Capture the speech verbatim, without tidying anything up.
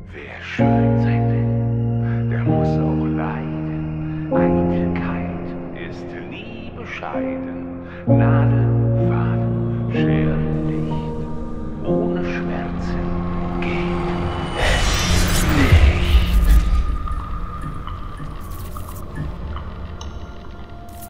Wer schön sein will, der muss auch leiden. Eitelkeit ist nie bescheiden. Nadel